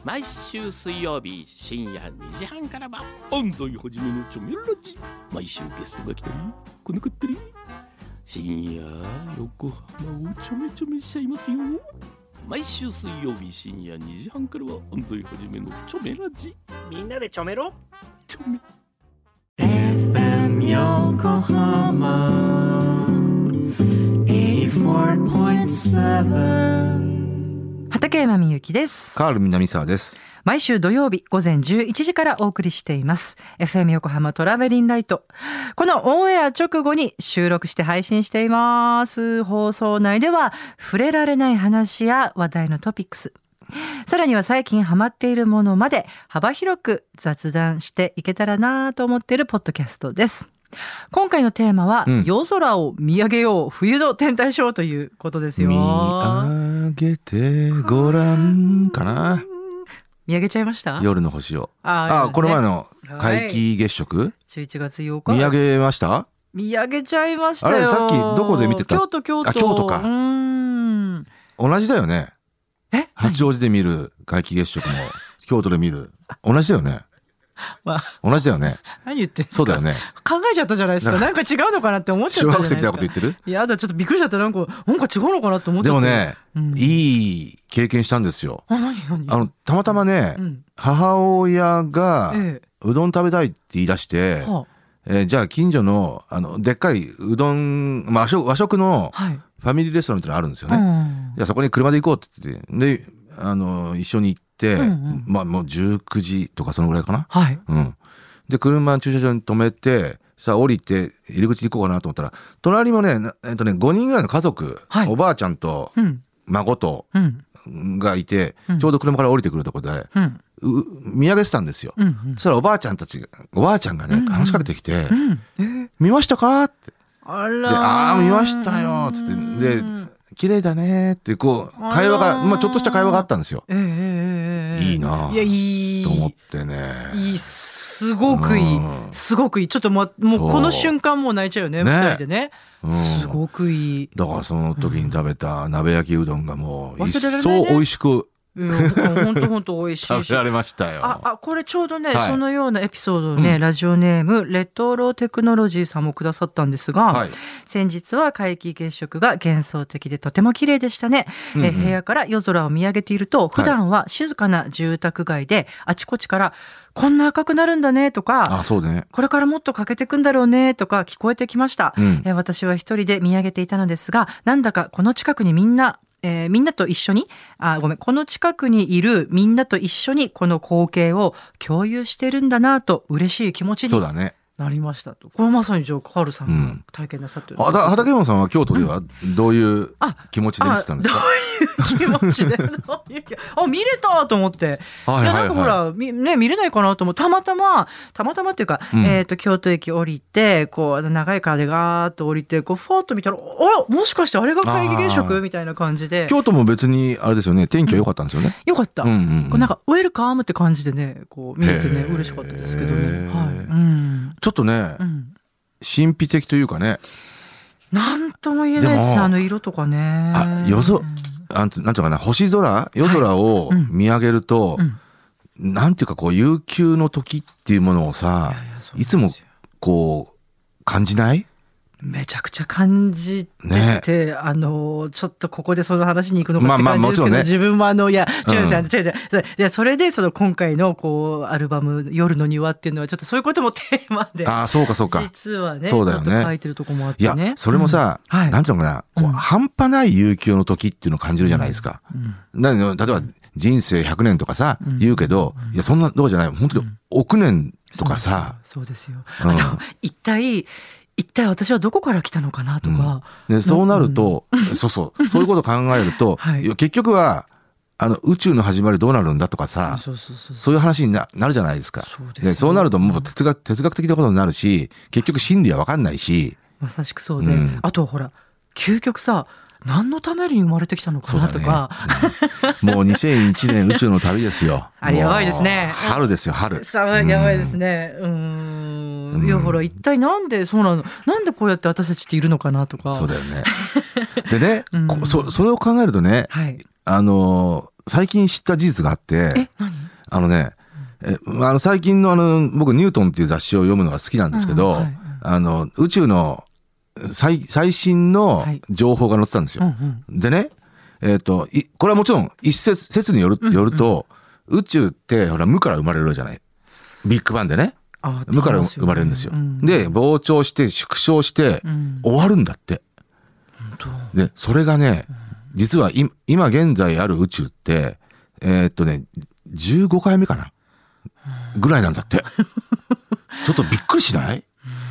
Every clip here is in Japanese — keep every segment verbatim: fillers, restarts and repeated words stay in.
毎週水曜日深夜にじはんからは安西はじめのチョメラジ。毎週ゲストが来たり来なかったり、深夜横浜をちょめちょめしちゃいますよ。毎週水曜日深夜にじはんからは安西はじめのチョメラジ。 みんなでちょめろチョメエフエム 横浜 はちじゅうよんてんなな畠山みゆきです。 カール南沢です。 毎週土曜日午前じゅういちじからお送りしています エフエム 横浜トラベリンライト。このオンエア直後に収録して配信しています。放送内では触れられない話や話題のトピックス、さらには最近ハマっているものまで幅広く雑談していけたらなと思っているポッドキャストです。今回のテーマは、うん、夜空を見上げよう冬の天体ショーということですよ。 見上げてごらんかな。 見上げちゃいました？夜の星を。 ああ、この前の皆既月食、はい、 じゅういちがつようか見上げました？ 見上げちゃいましたよ。 あれさっきどこで見てた？ 京都京都。 あ、京都か。うーん、 同じだよね。 え？ 八王子で見る皆既月食も京都で見る同じだよね。まあ、同じだよね。 何言ってんすか？ そうだよね。 考えちゃったじゃないですか。なんか違うのかなって思っちゃったじゃないですか。 小学生みたいなこと言ってる？ いやだ、ちょっとびっくりしちゃった。なんかなんか違うのかなって思っちゃった。 でもね、うん、いい経験したんですよ。 あ、何何？ あのたまたまね、うん、母親がうどん食べたいって言い出して、えええー、じゃあ近所のあのでっかいうどん、まあ、和食、和食のファミリーレストランってのあるんですよね。はい、じゃあそこに車で行こうって言ってであの一緒に行って、うんうん、まあもうじゅうくじとかそのぐらいかな。 はい。 うん。で車駐車場に止めてさあ降りて入り口に行こうかなと思ったら、隣もね、えっとねごにんぐらいの家族、はい、おばあちゃんと孫と、うん、がいて、うん、ちょうど車から降りてくるところで、うん、見上げてたんですよ。うんうん、そしたらおばあちゃんたちおばあちゃんがね、うんうん、話しかけてきて、うんえー、見ましたかって。 あらで、ああ見ましたよつってで綺麗だねってこう会話が、まあ、ちょっとした会話があったんですよ。 えー、 いいなぁ、 いやいいと思ってね。 いい、すごくいい、うん、すごくいい。ちょっともう、もうこの瞬間もう泣いちゃうよね、二人でね、うん、すごくいい。 だからその時に食べた鍋焼きうどんがもう一層美味しく、 うん、本当本当美味しいし食べられましたよ。 ああ、これちょうどね、はい、そのようなエピソードをね、うん、ラジオネームレトロテクノロジーさんもくださったんですが、はい、先日は皆既月食が幻想的でとても綺麗でしたね。うんうん、え部屋から夜空を見上げていると、普段は静かな住宅街であちこちからこんな赤くなるんだねとか、 あ、そうね、 これからもっと欠けてくんだろうねとか聞こえてきました。うん、え私は一人で見上げていたのですが、なんだかこの近くにみんなえー、みんなと一緒にあごめんこの近くにいるみんなと一緒にこの光景を共有してるんだなと嬉しい気持ちになりましたと。これまさにじゃあカールさんが体験なさってるんですか？ 畠山さんは京都ではどういう気持ちで見てたんですか？ どういう気持ちでどういう気あ見れたと思って、はいはいはい、いやなんかほらみ、ね、見れないかなと思ってたまたまたまたまっていうか、うん、えー、と京都駅降りてこう長い川でガーッと降りてこうフォーッと見たら、あらもしかしてあれが皆既月食みたいな感じで。 京都も別にあれですよね、天気は良かったんですよね。 良、うん、かった、 うんうんうん、 こうなんかウェルカムって感じでねこう見れてね嬉しかったですけどね、はい、うん、 ちょっとね、うん、神秘的というかね、 なんとも言えないし、あの色とかね、 あよそなんていうかな、星空夜空を見上げると、はい、うん、なんていうかこう悠久の時っていうものをさ、いやいやいつもこう感じない？ めちゃくちゃ感じてて、ね、あのちょっとここでその話に行くのかって感じですけど、まあまあね、自分もあのいや違うんですよ、うん、違う違う、いやそれでその今回のこうアルバム夜の庭っていうのはちょっとそういうこともテーマで、 ああそうかそうか、 実はねそうだよね、 ちょっと書いてるとこもあってね。 いやそれもさ、うん、はい、なんていうのかな、こう、うん、半端ない悠久の時っていうのを感じるじゃないですか。うん、な例えば人生ひゃくねんとかさ、うん、言うけど、いやそんなどうじゃない、本当に億年とかさ、 うん、そうですよ。そうですよ。あと一体一体私はどこから来たのかなとか、 うん、でそうなると、うん、そうそうそういうことを考えると、はい、結局はあの宇宙の始まりどうなるんだとかさ、そうそうそうそう、そういう話に な, なるじゃないですか。そうです、ね、でそうなるともう哲学、哲学的なことになるし、結局真理は分かんないし、 まさしくそうで、うん、あとほら究極さ、何のために生まれてきたのかなとか、 ね、うん、もうにせんいちねん宇宙の旅ですよ。 あれやばいですね。 春ですよ春。 さあやばいですね。うーん、いやほら一体なんでそうなの、なんでこうやって私たちっているのかなとか。 そうだよね。でね、うん、そそれを考えるとね、はい、あの最近知った事実があって、 え、何？ あのね、えあの最近のあの、僕ニュートンっていう雑誌を読むのが好きなんですけど、うんはいうん、あの、宇宙の最、最新の情報が載ってたんですよ。はいうんうん、でね、えっ、ー、と、い、これはもちろん一説、説による、よると、うんうん、宇宙ってほら無から生まれるじゃない。ビッグバンでね。無から生まれるんですよ。うん、で、膨張して縮小して終わるんだって。うん、で、それがね、実は今現在ある宇宙って、えー、っとね、じゅうごかいめかなぐらいなんだって。ちょっとびっくりしない？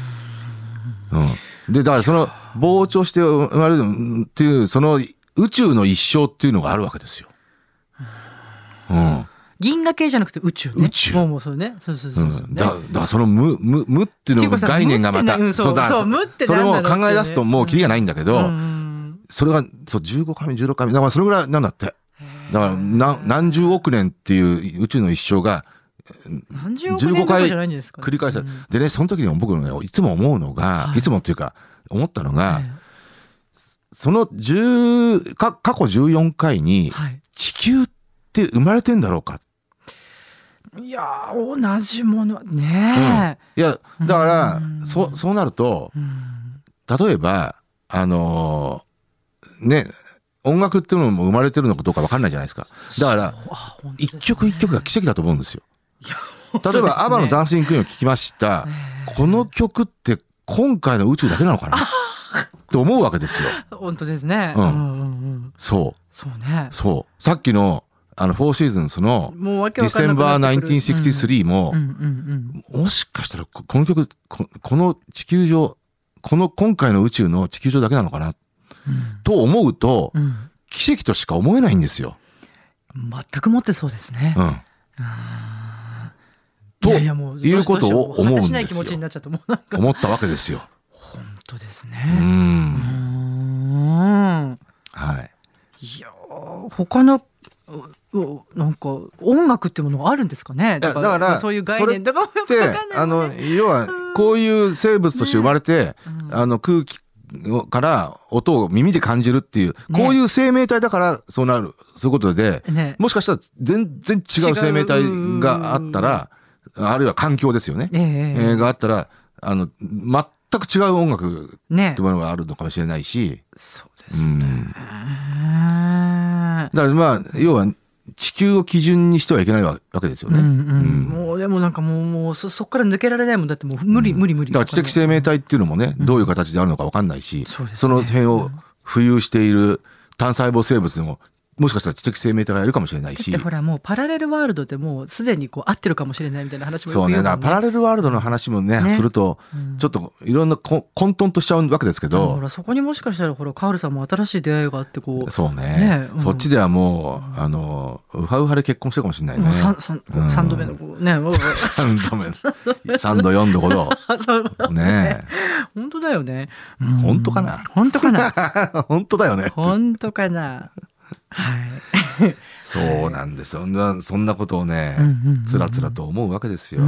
うん。で、だからその膨張して生まれるっていう、その宇宙の一生っていうのがあるわけですよ。うん。 銀河系じゃなくて宇宙ね。 宇宙。 もうもうそうね。そうそうそうそう、ね。 うん、だ, だからその無、無、無っていうの概念がまた、 うん、そうだ、そう、無ってそれも考え出すともうキリがないんだけど、 うん、 それが、そう、じゅうごかいめ、じゅうろっかいめ、だからそれぐらいなんだって。だから何、何十億年っていう宇宙の一生が、 何十億年とかじゃないんですか、ね、 繰り返される。でね、その時に僕ね、いつも思うのが、はい、いつもっていうか、思ったのが、はい、その10、か、過去じゅうよんかいに、地球って生まれてんだろうか。 いやー、同じものね、 うん、いやだからそそうなると、例えばあのー、ね音楽っていうのも生まれてるのかどうか分かんないじゃないですか。だから一曲一曲が奇跡だと思うんですよ。例えばアバのダンシングクイーンを聴きました。この曲って今回の宇宙だけなのかなって思うわけですよ。 本当ですね。 うん。うんうんうん、そう。 そうね。 そう。さっきのあの、フォーシーズンスの、ディセンバーナインティーンシクティスリーも、もしかしたら、この曲こ、この地球上、この今回の宇宙の地球上だけなのかな、うん、と思うと、うん、奇跡としか思えないんですよ。 全くもってそうですね。 うん。ということを思うんですよ。思ったわけですよ。 本当ですね。 うん。はい。 いや、他の、なんか音楽ってものがあるんですかね。だから、だからそういう概念とかもよくわかんない、ね、 あの要はこういう生物として生まれて、ね、あの空気から音を耳で感じるっていう、ね、こういう生命体だからそうなる、そういうことで、ね、もしかしたら全然違う生命体があったら、あるいは環境ですよね、えー、があったらあの全く違う音楽っていうものがあるのかもしれないし、 ね、そうですね、うん、 だからまあ要は地球を基準にしてはいけないわけですよね。うんうんうん、 もうでもなんかもう、もう そ, そこから抜けられないもんだってもう無理、うん、無理無理。 だから知的生命体っていうのもね、うん、どういう形であるのか分かんないし、うん、その辺を浮遊している単細胞生物でももしかしたら知的生命体がいるかもしれないし。 だってほらもうパラレルワールドでもうすでにこう合ってるかもしれないみたいな話もよく言うもんね。そうね。だからパラレルワールドの話も ね, ねするとちょっといろんな混沌としちゃうわけですけど、 ほらそこにもしかしたらほらカールさんも新しい出会いがあってこうそう ね, ね、うん、そっちではもうあのウハウハで結婚してるかもしれないね。もう 3, 3, さんどめのこうねさんどめさんどよんどごどね本当だよね。 本当かな本当かな本当だよね本当かなはい、 そうなんですよ。そんなことをね、つらつらと思うわけですよ。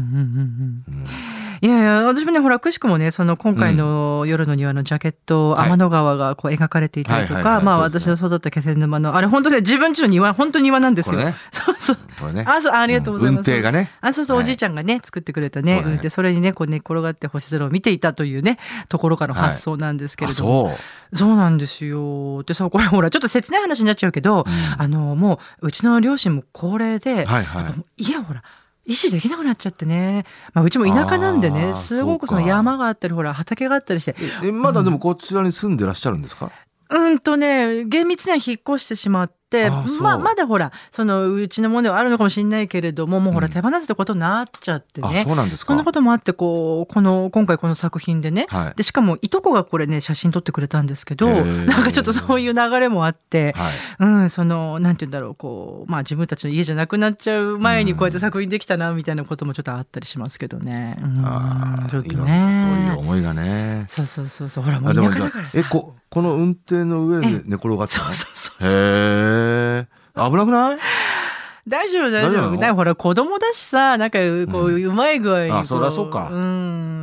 いやいや、私もね、ほら、くしくもね、その今回の夜の庭のジャケット、うん、天の川がこう描かれていたりとか、まあ私の育った気仙沼の、あれ本当ね、自分家の庭、本当に庭なんですよ。ね、そうそう。これね、あ、そう、ありがとうございます。 運転がね。 あ、そうそう、おじいちゃんがね、作ってくれたね、運転、それにね、こう寝転がって星空を見ていたというね、ところからの発想なんですけれども。はい、そう。そうなんですよ。でさ、これほら、ちょっと切ない話になっちゃうけど、うん、あの、もう、うちの両親も高齢で、はいはい、いや、ほら、維持できなくなっちゃってね。まあ、うちも田舎なんでね、すごくその山があったり、ほら、畑があったりして。 え、まだでもこちらに住んでらっしゃるんですか？ うんとね、厳密には引っ越してしまって、まあ、まだほら、そのうちのものはあるのかもしれないけれども、もうほら、手放すってことになっちゃってね。 あ、そうなんですか。 こんなこともあって、こう、この、今回この作品でね、はい、で、しかも、いとこがこれね、写真撮ってくれたんですけど、なんかちょっとそういう流れもあって、はい、うん、その、なんて言うんだろう、こう、まあ自分たちの家じゃなくなっちゃう前にこうやって作品できたな、みたいなこともちょっとあったりしますけどね。うん、 あちょっとね。そういう思いがね。 そうそうそうそう、ほら、もう田舎だからさ。 え、こ、この運転の上で寝転がってたの？ そうそうそうそう。 へー。危なくない？ 大丈夫大丈夫。だからほら子供だしさ、なんかこう、うん、うまい具合にこう。あ、 そりゃそうか。 うん。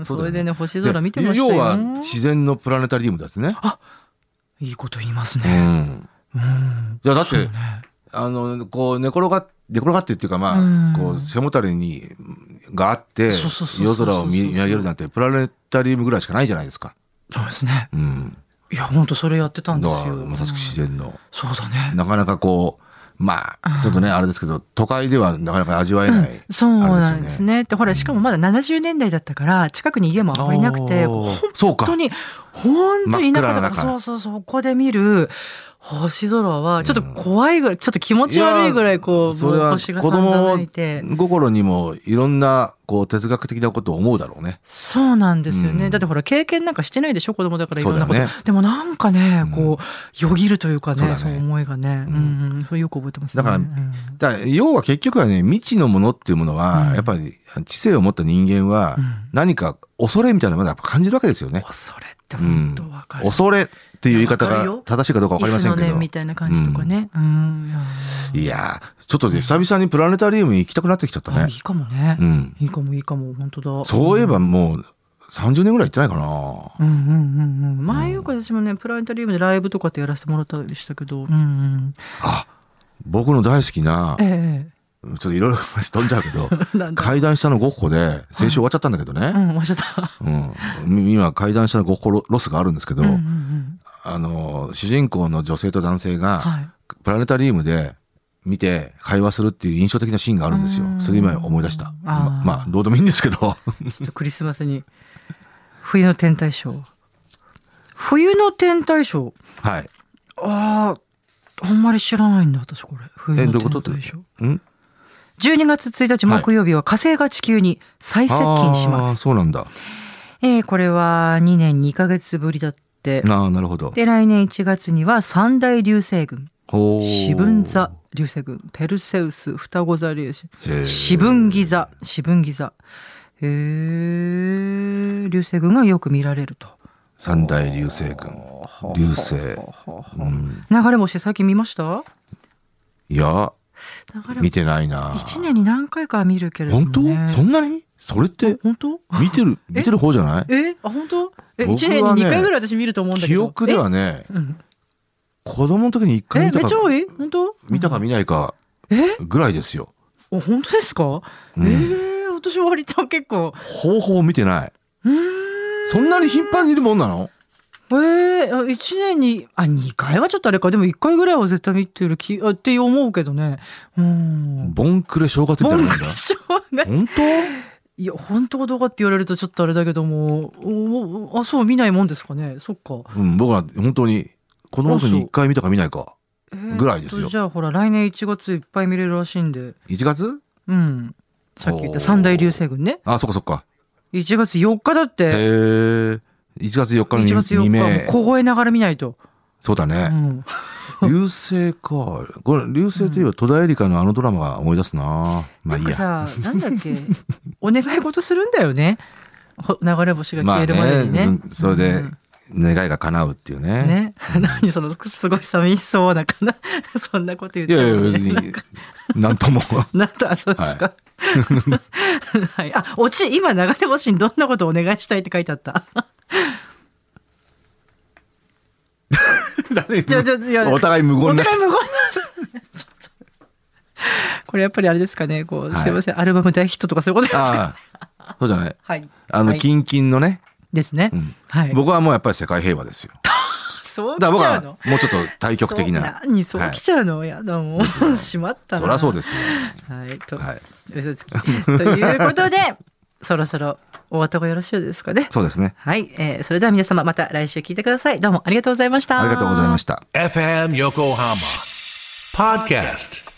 それでね、星空見てましたよ。 要は自然のプラネタリウムですね。 あ、いいこと言いますね。うん。 うん、じゃあだって、ね、 あの、こう、寝転がって、寝転がってっていうか、まあ、うん、こう、背もたれに、があって、夜空を見上げるなんて、プラネタリウムぐらいしかないじゃないですか。 そうですね。 うん。 いや、本当それやってたんですよ。 まさしく自然の、うん。 そうだね。 なかなかこう、まあ、ちょっとね、あれですけど、都会ではなかなか味わえない、うん。 そうなんですね。で、ほら、しかもまだななじゅうねんだいだったから、近くに家もあんまりなくて、本当に、本当に田舎だから、そうそうそう、ここで見る、星空はちょっと怖いぐらい、うん、ちょっと気持ち悪いぐらいこう、 それは子供心にもいろんなこう哲学的なことを思うだろうね。 そうなんですよね、うん、だってほら経験なんかしてないでしょ子供だからいろんなこと、ね、でもなんかねこうよぎるというかね、うん、そう思いがね、うんうん、それよく覚えてますね。 だから、うん、だから要は結局はね未知のものっていうものは、うん、やっぱり知性を持った人間は何か恐れみたいなものをやっぱ感じるわけですよね。 恐れって本当わかる、 うん、恐れっていう言い方が正しいかどうかわかりませんけど。 イフの念みたいな感じとかね。うん、 うん、いやちょっとね、久々にプラネタリウム行きたくなってきちゃったね。 いいかもね。うん。いいかもいいかも、本当だ。 そういえばもうさんじゅうねんぐらい行ってないかな。 うんうんうんうん。前よく私もね、プラネタリウムでライブとかってやらせてもらったりしたけど。うんうん。 あ、僕の大好きな、ええちょっといろいろ飛んじゃうけど、階段下のゴッホで、先週終わっちゃったんだけどね。 うん、終わっちゃった。 うん。今、階段下のゴッホロスがあるんですけど、うんうんうん、あの、主人公の女性と男性が、はい、プラネタリウムで見て会話するっていう印象的なシーンがあるんですよ。それ今思い出した。あま、まあ、どうでもいいんですけど。ちょっとクリスマスに、冬の天体ショー。冬の天体ショー。 はい。 ああ、あんまり知らないんだ、私これ。冬の天体ショー。え、んじゅうにがつついたち木曜日は火星が地球に再接近します。 はい、あ、そうなんだ。 えー、これはにねんにかげつぶりだって。 ああ、なるほど。 で、来年いちがつには三大流星群。四分座流星群、ペルセウス、双子座流星、四分ギザ、四分ギザ。へー、流星群がよく見られると。 三大流星群、流星。 うん、流れ星最近見ました？ いや。見てないな。 一年に何回かは見るけれども、 ね。本当？そんなに？それって本当？ 見てる見てる方じゃない？ え？あ、本当？え、一年に二回ぐらい私見ると思うんだけど。 記憶ではね、うん、子供の時に一回見たか。 え、めっちゃ多い？本当？ 見たか見ないかぐらいですよ。 え？本当ですか？うん、えー、私は割と結構。 ほうほう見てない。うーん。そんなに頻繁にいるもんなの？ えー、いちねんに、あ、にかいはちょっとあれか、でもいっかいぐらいは絶対見てる気あって思うけどね。うん。 ボンクレ正月みたいな。 ボンクレ正月。 本当？ いや、本当かどうかって言われるとちょっとあれだけども、おあ、そう、見ないもんですかね。そっか。 うん、僕は本当に、子供の時にいっかい見たか見ないか、ぐらいですよ。 えー、じゃあほら、来年いちがついっぱい見れるらしいんで。 いちがつ？ うん。さっき言った三大流星群ね。 あ、そっかそっか。 いちがつよっかだって。 へー。いちがつよっかの未明。 凍えながら見ないと。 そうだね。うん、流星か。これ、流星といえば戸田恵梨香のあのドラマが思い出すな。まあいいや。 なんかさ、なんだっけ。お願い事するんだよね。流れ星が消えるまでにね。まあね、 それで、願いが叶うっていうね。 ね。うん、何その、すごい寂しそうなかな。そんなこと言ってる、ね。 いやいや、別に、なんとも。 なんと、あ、そうですか。はいはい、あ、オチ、今流れ星にどんなことをお願いしたいって書いてあった。 お互い無言になっちゃう。 これやっぱりあれですかね、こう、はい、すいません、アルバム大ヒットとかそういうことですか。 あ、そうじゃない。 はい。 あの、キンキンのね。 ですね。 うん、はい。僕はもうやっぱり世界平和ですよ。 そう来ちゃうの？ もうちょっと対極的な。 何そう来ちゃうの？やだもうしまったな。 そりゃそうですよ。 はいと、はい、嘘つきということでそろそろお後がよろしいですかね。 そうですね。 はい、えー、それでは皆様また来週聞いてください。どうもありがとうございました。 ありがとうございました。 エフエム 横浜 Podcast。